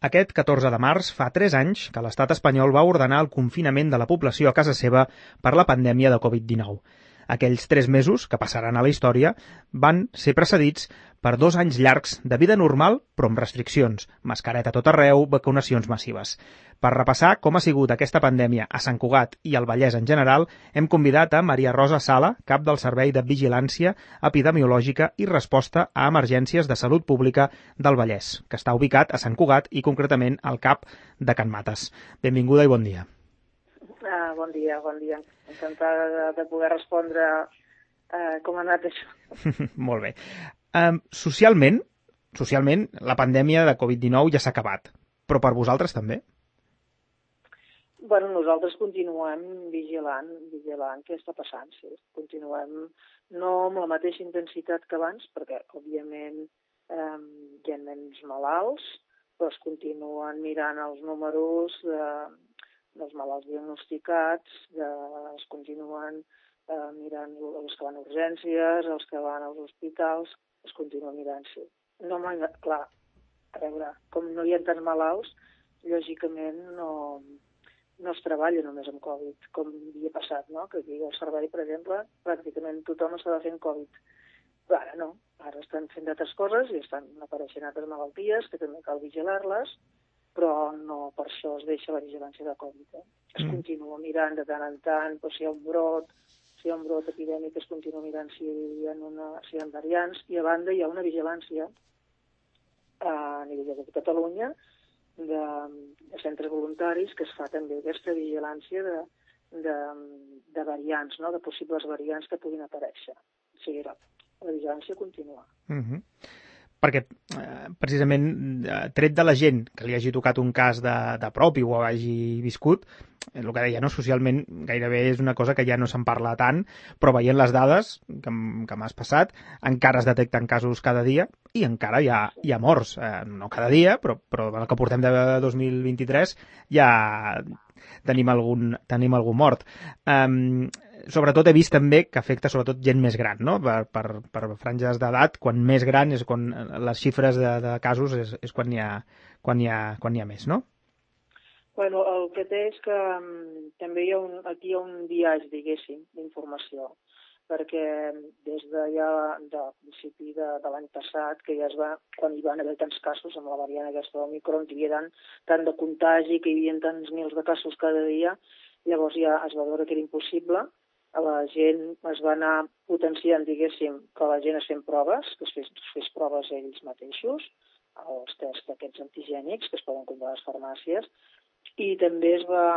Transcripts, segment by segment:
Aquest 14 de març fa 3 anys que l'estat espanyol va ordenar el confinament de la població a casa seva per la pandèmia de Covid-19. Aquells 3 mesos, que passaran a la història, van ser precedits per 2 anys llargs de vida normal, però amb restriccions, mascareta a tot arreu, vacunacions massives. Per repassar com ha sigut aquesta pandèmia a Sant Cugat i al Vallès en general, hem convidat a Maria Rosa Sala, cap del Servei de Vigilància Epidemiològica i Resposta a Emergències de Salut Pública del Vallès, que està ubicat a Sant Cugat i concretament al CAP de Can Mates. Benvinguda i bon dia. Bon dia, bon dia. Encantada de poder respondre com ha anat això. Molt bé. Socialment, la pandèmia de Covid-19 ja s'ha acabat, però per vosaltres també? Bueno, nosaltres continuem vigilant què està passant, sí. Continuem no amb la mateixa intensitat que abans, perquè, òbviament, hi ha menys malalts, però es continuen mirant els números dels malalts diagnosticats, es continuen mirant els que van a urgències, els que van als hospitals, es continua mirant, sí. No, clar, a veure, com no hi ha tants malalts, lògicament no es treballa només amb Covid, com havia passat, no? Que aquí al servei, per exemple, pràcticament tothom estava fent Covid. Però ara no, ara estan fent d'altres coses i estan apareixent altres malalties que també cal vigilar-les, però no per això es deixa la vigilància de Covid. Es continua mirant de tant en tant, però si hi ha un brot epidèmic, es continua mirant si hi ha variants, i a banda hi ha una vigilància a nivell de Catalunya de centres voluntaris que es fa també aquesta vigilància de variants, no? De possibles variants que puguin aparèixer. O sigui, la vigilància continua. Perquè, precisament, tret de la gent que li hagi tocat un cas de prop i ho hagi viscut, el que deia, no, socialment gairebé és una cosa que ja no se'n parla tant, però veient les dades que m'has passat, encara es detecten casos cada dia i encara hi ha morts. No cada dia, però el que portem de 2023 ja tenim algun mort. Sobretot he vist també que afecta sobretot gent més gran, no? Per franges d'edat, quan més gran és quan les xifres de casos és quan hi ha més, no? Bueno, el que té és que també aquí hi ha un biaix, diguéssim, d'informació, perquè des de principi de l'any passat, que ja quan hi van haver tants casos amb la variant aquesta Omicron, que hi havia tant de contagi, que hi havia tants mils de casos cada dia, llavors ja es va veure que era impossible. La gent es va anar potenciant, diguéssim, que la gent es fent proves, que es fes proves ells mateixos, els tests aquests antigènics que es poden comprar a les farmàcies, i també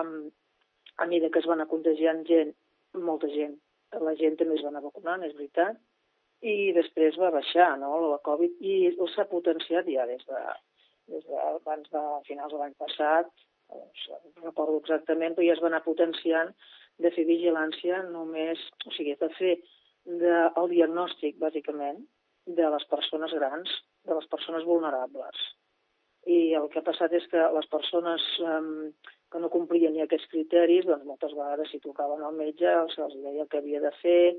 a mesura que es va anar contagiant gent, molta gent, la gent també es va anar vacunant, és veritat, i després va baixar, no?, la Covid, i s'ha potenciat ja des d'abans de finals de l'any passat, no recordo exactament, però ja es va anar potenciant de fer vigilància només, o sigui, de fer el diagnòstic, bàsicament, de les persones grans, de les persones vulnerables. I el que ha passat és que les persones que no complien ni aquests criteris, doncs moltes vegades si trucaven al metge se'ls deia què havia de fer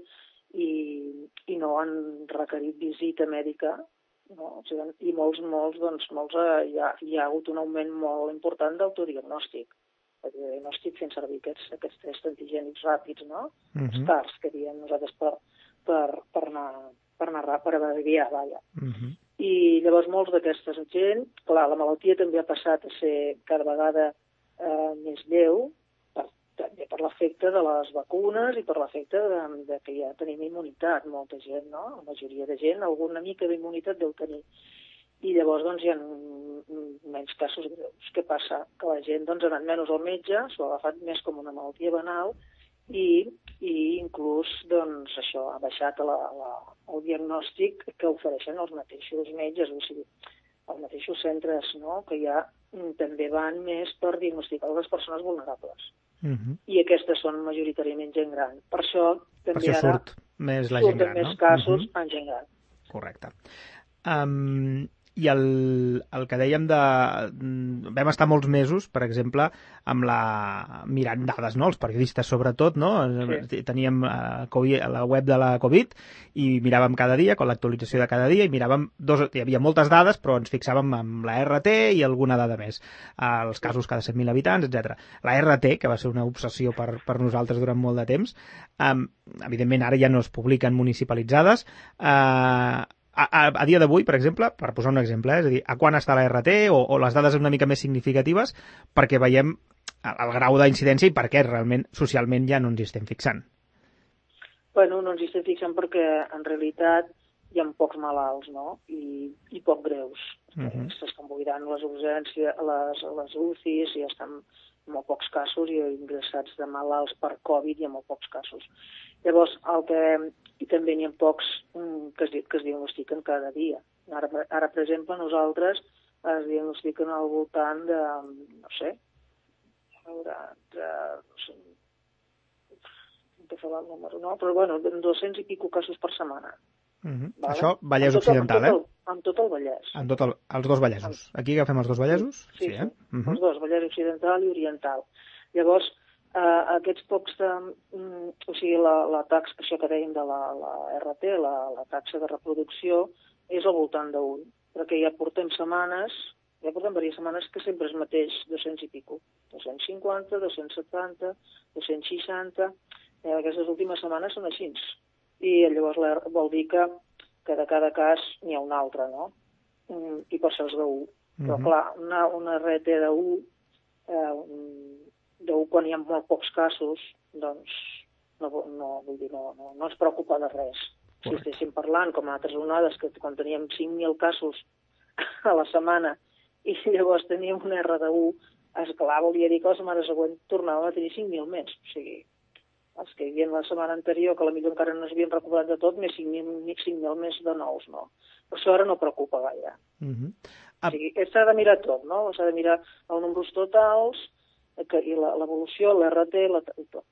i no han requerit visita mèdica, no? O sigui, i molts hi ha hagut un augment molt important d'autodiagnòstic. Diagnòstic fent servir aquests tests antigènics ràpids, no? Els TARS, que diem nosaltres per abreviar, vaja. I llavors molts d'aquesta gent, clar, la malaltia també ha passat a ser cada vegada més lleu, també per l'efecte de les vacunes i per l'efecte que ja tenim immunitat, molta gent, no? La majoria de gent, alguna mica d'immunitat deu tenir. I llavors doncs, hi ha menys casos greus. Què passa? Que la gent ha anat menys al metge, s'ho ha agafat més com una malaltia banal i inclús això ha baixat el diagnòstic que ofereixen els mateixos metges, o sigui, els mateixos centres, no?, que ja també van més per diagnosticar les persones vulnerables. I aquestes són majoritàriament gent gran. Per això també ara surt més la gent gran, no? Surten més casos en gent gran. Correcte. I el que dèiem vam estar molts mesos, per exemple, mirant dades, no? Els periodistes sobretot, no? Sí. Teníem la web de la Covid i miràvem cada dia, con l'actualització de cada dia, i miràvem hi havia moltes dades, però ens fixàvem en la RT i alguna dada més. Els casos cada 100.000 habitants, etc. La RT, que va ser una obsessió per nosaltres durant molt de temps, evidentment ara ja no es publiquen municipalitzades, a dia d'avui, per exemple, per posar un exemple, és a dir, a quan està la RT o les dades una mica més significatives perquè veiem el grau d'incidència i per què realment socialment ja no ens hi estem fixant. Bueno, no ens hi estem fixant perquè en realitat hi ha pocs malalts, no? I poc greus. S'estan buidant les urgències, les UCIs i estan molt pocs casos i ingressats de malalts per Covid hi ha molt pocs casos. Llavors, i també n'hi ha pocs que es diagnostiquen cada dia. Ara, per exemple, nosaltres es diagnostiquen al voltant de, no sé, de fer el número, no? Però bueno, 200 i pico casos per setmana. Vale? Això, Vallès Occidental, amb tot el Vallès. Els dos Vallesos. Aquí agafem els dos Vallesos? Sí. Els dos, Vallès Occidental i Oriental. Llavors, aquests pocs o sigui, la taxa, això que dèiem de la RT, la taxa de reproducció, és al voltant d'1, perquè ja portem diverses setmanes que sempre es mateix 200 i pico. 250, 270, 260, aquestes últimes setmanes són així. I llavors vol dir que de cada cas n'hi ha un altre, no? I per això és d'1. Però clar, una RT d'1, quan hi ha molt pocs casos, doncs no ens preocupa de res. Si estéssim parlant, com a altres onades, que quan teníem 5.000 casos a la setmana i llavors teníem una R de 1, esclar, volia dir que la setmana següent tornàvem a tenir 5.000 més. O sigui, els que hi havia la setmana anterior, que potser encara no s'havien recuperat de tot, més 5.000 més de nous, no? Per això ara no preocupa gaire. O sigui, s'ha de mirar tot, no? S'ha de mirar els números totals, i l'evolució, l'RT, i tot.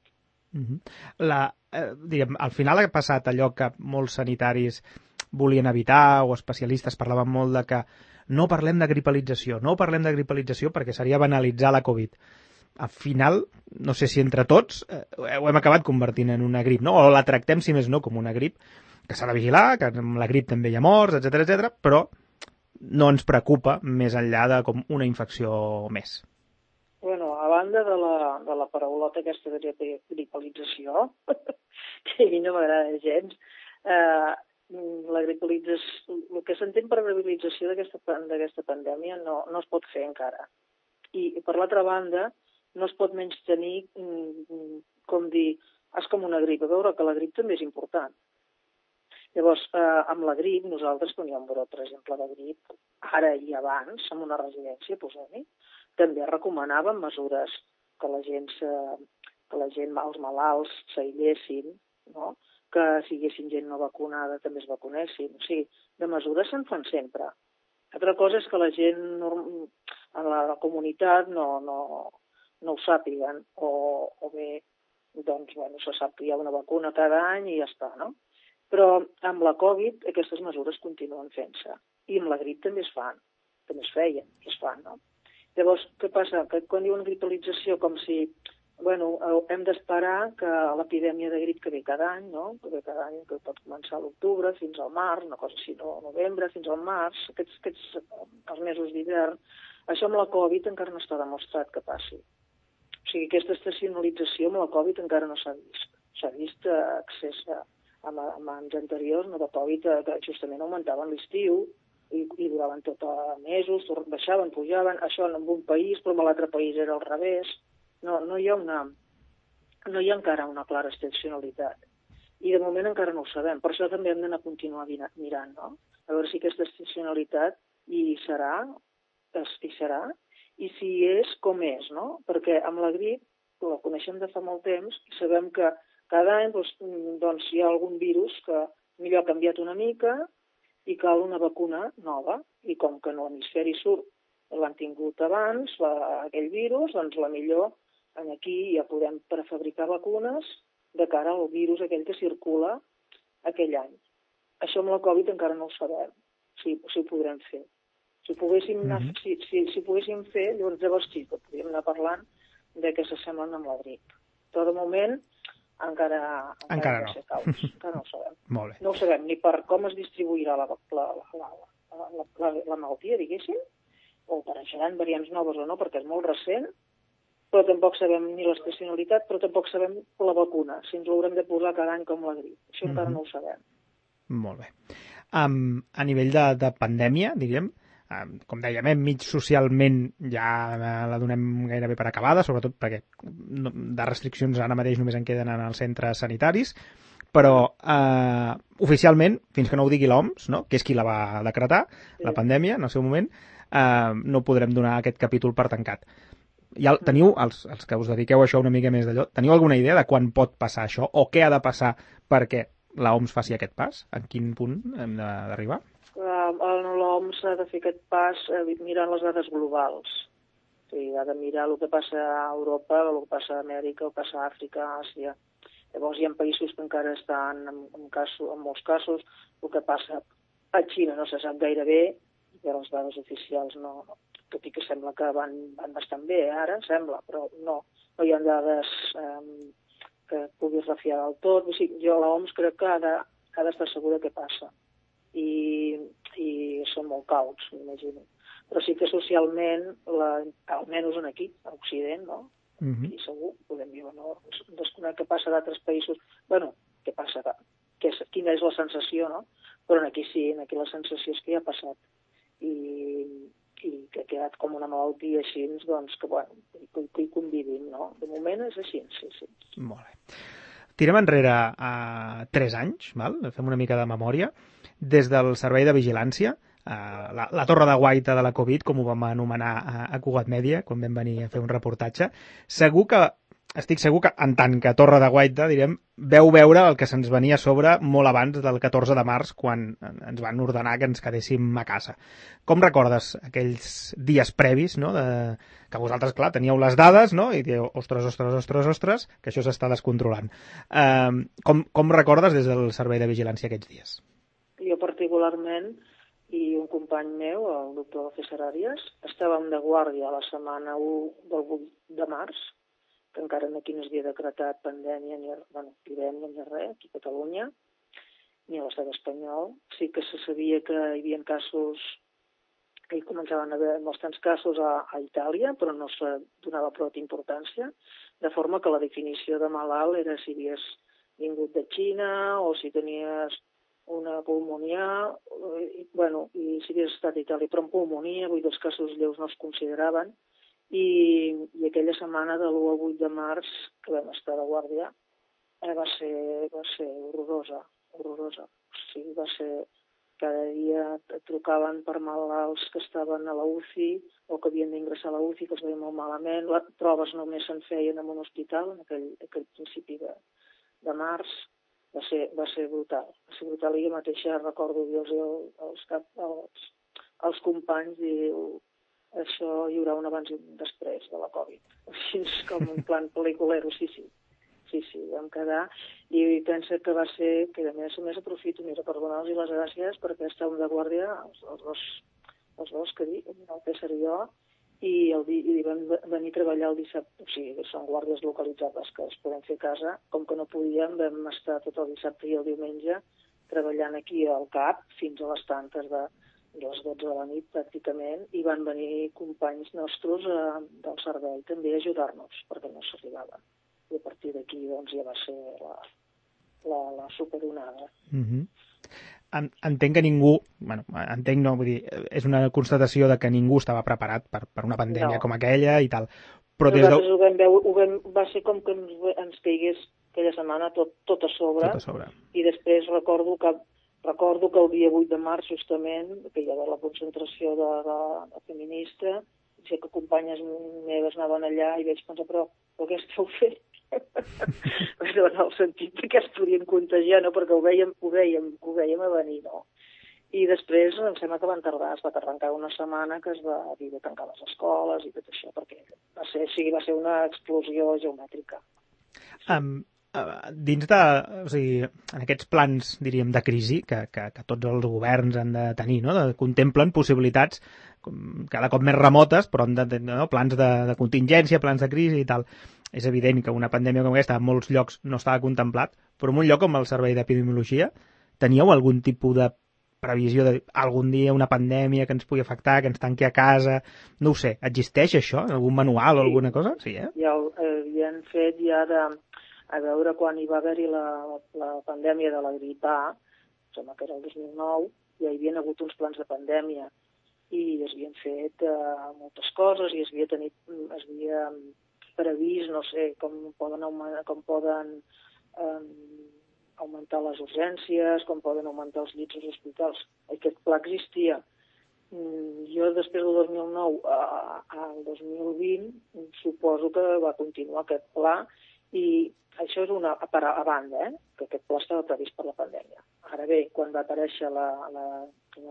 Diguem, al final ha passat allò que molts sanitaris volien evitar, o especialistes parlaven molt de que no parlem de gripalització perquè seria banalitzar la Covid. Al final, no sé si entre tots ho hem acabat convertint en una grip, no? O la tractem, si més no, com una grip, que s'ha de vigilar, que amb la grip també hi ha morts, etc, però no ens preocupa més enllà de com una infecció més. Bueno, a banda de la paraulota aquesta de gripalització, que a mi no m'agrada gens, la gripalització, el que s'entén per gripalització d'aquesta pandèmia no es pot fer encara. I per l'altra banda, no es pot menystenir, com dir, és com una grip. A veure que la grip també és important. Llavors, amb la grip, nosaltres, quan hi ha un brot, per exemple, de grip, ara i abans, en una residència, posem-hi, també recomanàvem mesures que la gent, els malalts, s'aïllessin, no? Que si hi haguessin gent no vacunada també es vacunessin. O sigui, de mesures se'n fan sempre. Altra cosa és que la gent en la comunitat no ho sàpiguen, o bé, doncs, bueno, se sap que hi ha una vacuna cada any i ja està, no? Però amb la Covid aquestes mesures continuen fent-se. I amb la grip també es feien, es fan, no? Llavors, què passa? Que quan diuen gripalització, com si, bueno, hem d'esperar que l'epidèmia de grip que ve cada any, no? Que ve cada any, que pot començar a l'octubre fins al març, una cosa així, no? Novembre fins al març, els mesos d'hivern. Això amb la Covid encara no està demostrat que passi. O sigui, aquesta estacionalització amb la Covid encara no s'ha vist. S'ha vist accés amb anys anteriors, no, de Covid, que justament augmentaven l'estiu i duraven tot mesos, baixaven, pujaven, això en un país, però en l'altre país era al revés. No hi ha encara una clara estacionalitat. I de moment encara no ho sabem. Per això també hem d'anar a continuar mirant, no? A veure si aquesta estacionalitat hi serà, i si és com és, no? Perquè amb la grip, la coneixem de fa molt temps, i sabem que cada any doncs, hi ha algun virus que millor ha canviat una mica i cal una vacuna nova. I com que no l'hemisferi sud l'han tingut abans, aquell virus, doncs la millor aquí ja podem prefabricar vacunes de cara al virus aquell que circula aquell any. Això amb la Covid encara no ho sabem, si ho podrem fer. Si poguéssim, si poguéssim fer, llavors sí que podríem anar parlant de que s'assemblen amb la grip. Però de moment encara no. Ser caus, encara no ho sabem. Molt bé. No ho sabem ni per com es distribuirà la malaltia, diguéssim, o apareixeran variants noves o no, perquè és molt recent, però tampoc sabem ni l'estacionalitat, però tampoc sabem la vacuna, si ens l'haurem de posar cada any com la grip. Això encara no ho sabem. Molt bé. A nivell de pandèmia, diríem, com dèiem, mig socialment ja la donem gairebé per acabada, sobretot perquè de restriccions ara mateix només en queden en els centres sanitaris, però oficialment, fins que no ho digui l'OMS, no? Que és qui la va decretar, la pandèmia, en el seu moment, no podrem donar aquest capítol per tancat. Teniu, els que us dediqueu a això una mica més d'allò, teniu alguna idea de quan pot passar això o què ha de passar perquè la OMS faci aquest pas? En quin punt hem d'arribar? L'OMS ha de fer aquest pas mirant les dades globals. O sigui, ha de mirar el que passa a Europa, el que passa a Amèrica, el que passa a Àfrica, a Àsia. Llavors hi ha països que encara estan en molts casos. El que passa a Xina no se sap gaire bé, i les dades oficials no, tot i que sembla que van bastant bé, ara sembla, però no hi ha dades que puguis refiar del tot. O sigui, jo l'OMS crec que ha d'estar segura què passa. I són molt cauts, m'imagino. Però sí que socialment, almenys aquí, a Occident, no? Aquí segur, podem dir, no? Desconec què passa d'altres països. Bueno, què passa? Quina és la sensació, no? Però aquí sí, aquí la sensació és que ja ha passat. I que ha quedat com una malaltia així, doncs, que, bueno, que hi convivim, no? De moment és així, sí. Molt bé. Tirem enrere a 3 anys, val? Fem una mica de memòria. Des del Servei de Vigilància, la torre de guaita de la Covid, com ho vam anomenar a Cugat Mèdia, quan vam venir a fer un reportatge, estic segur que en tant que torre de guaita, direm, veu veure el que se'ns venia a sobre molt abans del 14 de març, quan ens van ordenar que ens quedéssim a casa. Com recordes aquells dies previs, no?, que vosaltres, clar, teníeu les dades, no?, i dieu, ostres, que això s'està descontrolant. Com recordes des del Servei de Vigilància aquests dies? Jo particularment, i un company meu, el doctor César Arias, estàvem de guàrdia la setmana 1 del 8 de març, que encara aquí no es havia decretat pandèmia ni epidèmia ni res, aquí a Catalunya, ni a l'estat espanyol. Sí que se sabia que hi havia casos, que hi començaven a haver bastants casos a Itàlia, però no se donava prou importància, de forma que la definició de malalt era si havies vingut de Xina o si tenies una pulmonia, i si havies estat a Itàlia, però amb pulmonia, vull dir, els casos lleus no es consideraven, i aquella setmana de l'1 al 8 de març, que vam estar de guàrdia, va ser horrorosa. O sigui, va ser cada dia et trucaven per malalts que estaven a la UCI o que havien d'ingressar a la UCI, que es veien molt malament. Les proves només se'n feien en un hospital, en aquell principi de març. Va ser brutal. Va ser brutal. I jo mateixa recordo dir-los als companys, diu, això hi haurà un abans i un després de la Covid. Així com un plan pel·liculero, sí, vam quedar. I penso que va ser, que a més aprofito per donar-los les gràcies perquè estàvem de guàrdia, els dos que dic, el César i jo, i vam venir a treballar el dissabte. O sigui, són guàrdies localitzables que es poden fer a casa. Com que no podíem, vam estar tot el dissabte i el diumenge treballant aquí al CAP fins a les tantes de les 12 de la nit, pràcticament, i van venir companys nostres del servei també a ajudar-nos, perquè no s'arribava. I a partir d'aquí, doncs, ja va ser la superonada. Entenc que ningú, és una constatació de que ningú estava preparat per una pandèmia com aquella i tal. Però nosaltres va ser com que ens caigués aquella setmana tot a sobre. I després recordo que el dia 8 de març, justament, que hi havia la concentració de feminista, sé que companyes meves anaven allà i vaig pensar, però què esteu fent? En el sentit que es podien contagiar, no? Perquè ho vèiem a venir, no? I després em sembla que es va tardar encara una setmana que es va dir de tancar les escoles i tot això, perquè va ser una explosió geomètrica. dins de... O sigui, en aquests plans, diríem, de crisi que tots els governs han de tenir, no? Contemplen possibilitats cada cop més remotes, però han de tenir plans de contingència, plans de crisi i tal. És evident que una pandèmia com aquesta en molts llocs no estava contemplat, però en un lloc com el Servei d'Epidemiologia teníeu algun tipus de previsió d'algun dia una pandèmia que ens pugui afectar, que ens tanqui a casa, no ho sé, existeix això? Algun manual o alguna cosa? Sí, Ja havien fet a veure quan hi va haver-hi la pandèmia de la grip A, sembla que era el 2009, ja hi havia hagut uns plans de pandèmia i es havien fet moltes coses i es havia previst, no sé, com poden augmentar les urgències, com poden augmentar els llits als hospitals. Aquest pla existia. Jo després del 2009 al 2020 suposo que va continuar aquest pla i això és una a banda, que aquest pla estava previst per la pandèmia. Ara bé, quan va aparèixer la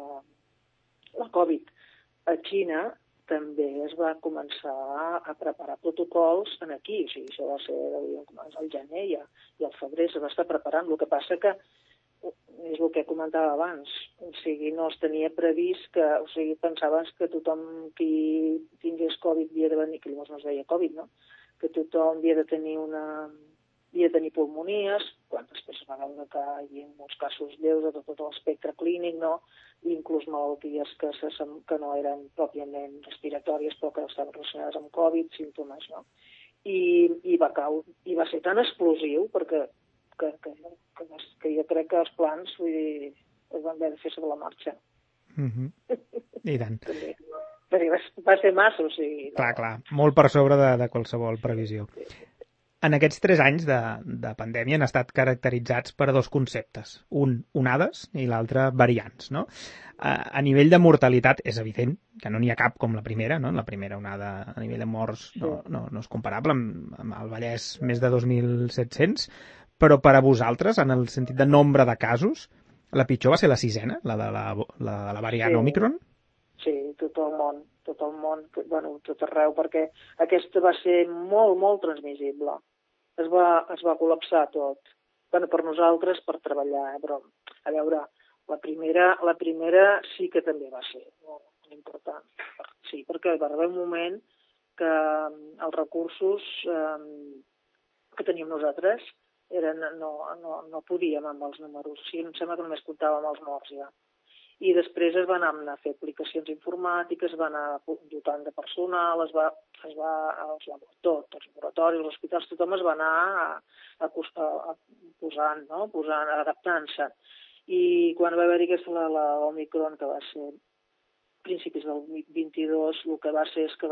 Covid a Xina, també es va començar a preparar protocols aquí, o sigui, això va ser al gener i al febrer se va estar preparant. El que passa que és el que comentava abans, o sigui, no es tenia previst que, o sigui, pensaves que tothom qui tingués Covid havia de venir, que llavors no es deia Covid, no? Que tothom havia de tenir pulmonies, quan després es va veure que hi havia molts casos lleus de tot l'espectre clínic, no? Inclús malalties que no eren pròpiament respiratòries però que estaven relacionades amb Covid, símptomes, no? I va ser tan explosiu perquè que jo crec que els plans es van haver de fer sobre la marxa. I tant. Perquè va ser massa, o sigui... Clar, molt per sobre de qualsevol previsió. En aquests 3 anys de pandèmia han estat caracteritzats per 2 conceptes. Un, onades, i l'altre, variants, no? A nivell de mortalitat és evident que no n'hi ha cap com la primera, no? La primera onada a nivell de morts no és comparable amb el Vallès més de 2.700, però per a vosaltres, en el sentit de nombre de casos, la pitjor va ser la 6ena, la de la variant Omicron? Sí, tot el món, bueno, tot arreu, perquè aquesta va ser molt, molt transmissible. Es va col·lapsar tot. Bueno, per nosaltres, per treballar, però, a veure, la primera sí que també va ser molt important. Sí, perquè va haver un moment que els recursos que teníem nosaltres no podíem amb els números. O sigui, em sembla que només comptàvem els morts ja. I després es van anar a fer aplicacions informàtiques, es va anar dotant de personal, els laboratoris, els hospitals, tothom es va anar posant, adaptant-se. I quan va haver-hi l'Omicron, que va ser principis del 22, el que va ser és que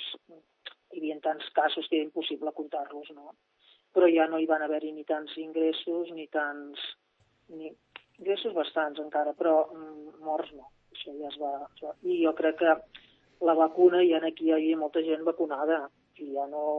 hi havia tants casos que era impossible comptar-los, no? Però ja no hi van haver-hi ni tants ingressos, ingressos bastants encara, però morts no. Això ja es va... I jo crec que la vacuna, aquí hi havia molta gent vacunada, i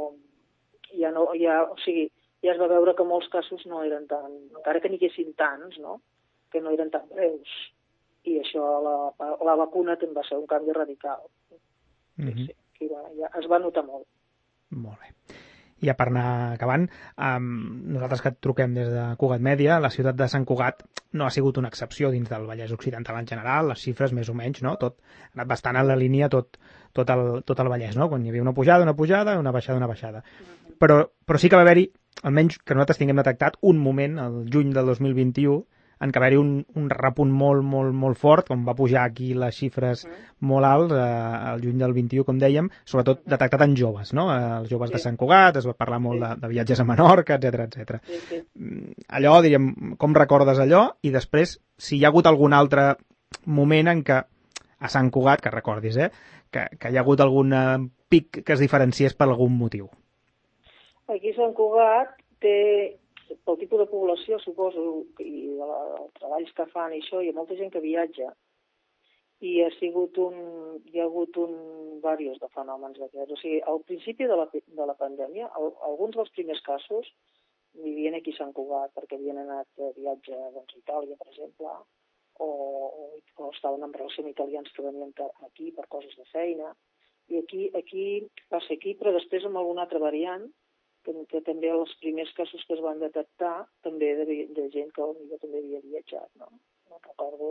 o sigui, ja es va veure que molts casos no eren tan... Encara que n'hi haguessin tants, no?, que no eren tan greus. I això, la vacuna també va ser un canvi radical. Sí, ja es va notar molt. Molt bé. I ja per anar acabant, nosaltres que et truquem des de Cugat Mèdia, la ciutat de Sant Cugat no ha sigut una excepció dins del Vallès Occidental en general, les xifres més o menys, no? Tot ha anat bastant en la línia tot el Vallès, no? Quan hi havia una pujada, una baixada. Però sí que va haver-hi, almenys que nosaltres tinguem detectat, un moment, el juny del 2021, en què va haver-hi un repunt molt, molt, molt fort, on va pujar aquí les xifres molt alts, al juny del 21, com dèiem, sobretot detectat en joves, no? Els joves de Sant Cugat, es va parlar molt de viatges a Menorca, etc. Allò, diríem, com recordes allò? I després, si hi ha hagut algun altre moment en què a Sant Cugat, que recordis, que hi ha hagut algun pic que es diferenciés per algun motiu. Aquí Sant Cugat té... Pel tipus de població, suposo, i els treballs que fan i això, hi ha molta gent que viatja. I hi ha hagut diversos de fenòmens d'aquests. O sigui, al principi de la pandèmia, alguns dels primers casos vivien aquí a Sant Cugat, perquè havien anat de viatge a Itàlia, per exemple, o estaven en relació amb italians que venien aquí per coses de feina. I aquí va ser aquí, però després amb alguna altra variant, que també els primers casos que es van detectar també de gent que potser també havia viatjat, no? No recordo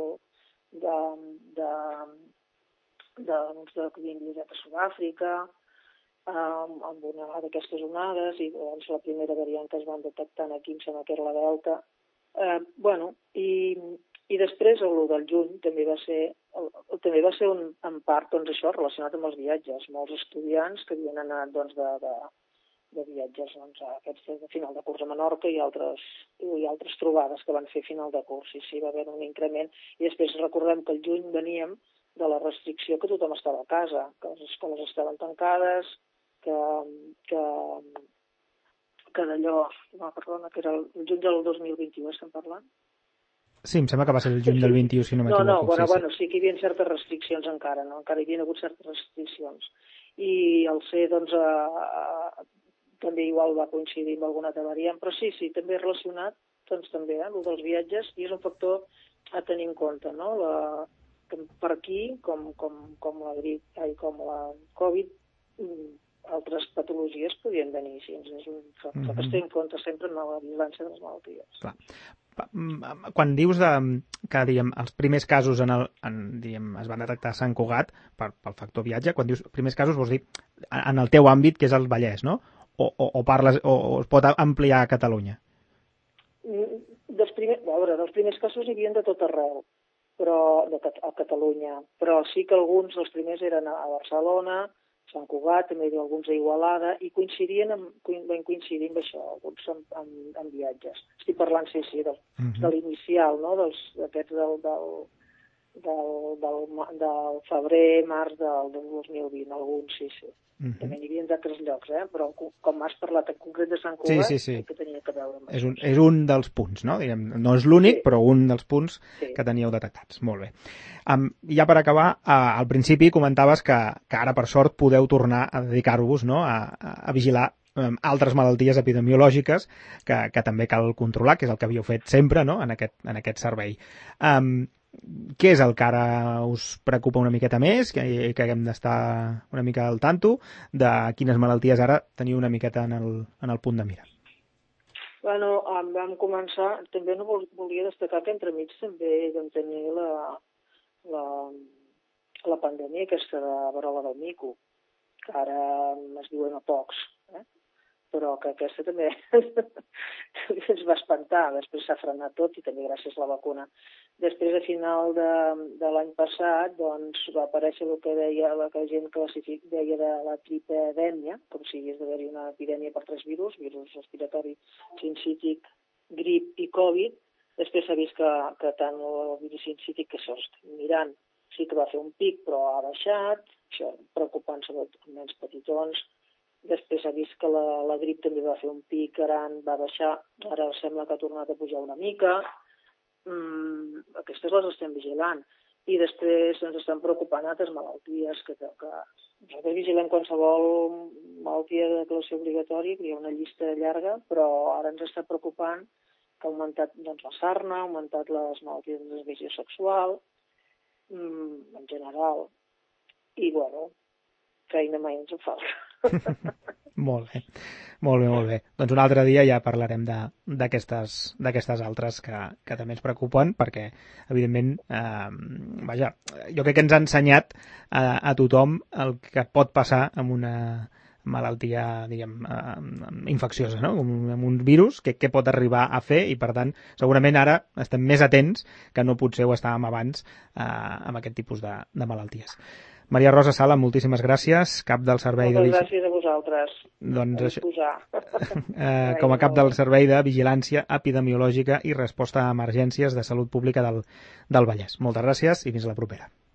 que havien viatjat a Sud-àfrica amb una d'aquestes onades, i doncs la primera variant que es van detectar aquí em sembla que era la Delta. I després el del juny també va ser en part doncs, això relacionat amb els viatges. Molts estudiants que havien anat doncs, de viatges doncs, aquests de final de curs a Menorca i altres trobades que van fer final de curs. I sí, va haver un increment. I després recordem que el juny veníem de la restricció que tothom estava a casa, que les escoles estaven tancades, que d'allò... No, perdona, que era el juny del 2021, estem parlant? Sí, em sembla que va ser el juny del 21, si no m'equivoco. Sí que hi havia certes restriccions encara, no? Encara hi havia hagut certes restriccions. I el C, doncs, també igual va coincidir amb alguna altra variant, però sí, també relacionat, doncs també, el dels viatges, i és un factor a tenir en compte, no? Per aquí, com la grip, com la Covid, altres patologies podien venir així. És un factor que es té en compte sempre en la vigilància de les malalties. Clar. Quan dius que diguem, els primers casos es van detectar a Sant Cugat pel factor viatge, quan dius primers casos vols dir en el teu àmbit, que és el Vallès, no? O es pot ampliar a Catalunya? Dels primers casos hi havia de tot arreu, a Catalunya, però sí que alguns dels primers eren a Barcelona, Sant Cugat, també alguns a Igualada, i van coincidir amb això, alguns en viatges. Estic parlant, de l'inicial, no? D'aquests del febrer, març del 2020, alguns, sí. També n'hi havia d'altres llocs, però com has parlat en concret de Sant Cugat, que tenia que veure amb això. És un dels punts, no? Diguem, no és l'únic, però un dels punts que teníeu detectats. Molt bé. Ja per acabar, al principi comentaves que ara, per sort, podeu tornar a dedicar-vos, no? a vigilar altres malalties epidemiològiques que també cal controlar, que és el que havíeu fet sempre, no? en aquest servei. Què és el que ara us preocupa una miqueta més, que haguem d'estar una mica al tanto de quines malalties ara teniu una miqueta en el punt de mira? Bueno, vam començar, també no volia destacar que entremig també vam tenir la pandèmia aquesta de verola del mico, que ara es diuen a pocs, però que aquesta també ens va espantar. Després s'ha frenat tot i també gràcies a la vacuna. Després, a final de l'any passat, doncs, va aparèixer el que deia la que gent deia de la tripedèmia, com si hagués d'haver-hi una epidèmia per 3 virus respiratori, sincític, grip i Covid. Després s'ha vist que tant el virus sincític, que això estem mirant, sí que va fer un pic, però ha baixat, això preocupant sobretot nens petitons. Després s'ha vist que la grip també va fer un pic, ara va baixar, ara sembla que ha tornat a pujar una mica. Aquestes les estem vigilant. I després ens estan preocupant altres malalties, que nosaltres vigilem qualsevol malaltia de declaració obligatòria, que hi ha una llista llarga, però ara ens està preocupant que ha augmentat la sarna, ha augmentat les malalties de transmissió sexual, en general. I, feina mai ens en falta. Molt bé. Doncs un altre dia ja parlarem d'aquestes altres que també ens preocupen, perquè, evidentment, jo crec que ens ha ensenyat a tothom el que pot passar amb una malaltia, diguem, infecciosa, no? Amb un virus, què pot arribar a fer, i per tant, segurament ara estem més atents que no potser ho estàvem abans amb aquest tipus de malalties. Maria Rosa Sala, moltíssimes gràcies, cap del servei de... Moltes gràcies a vosaltres. Doncs com a cap del Servei de Vigilància Epidemiològica i Resposta a Emergències de Salut Pública del Vallès. Moltes gràcies i fins la propera.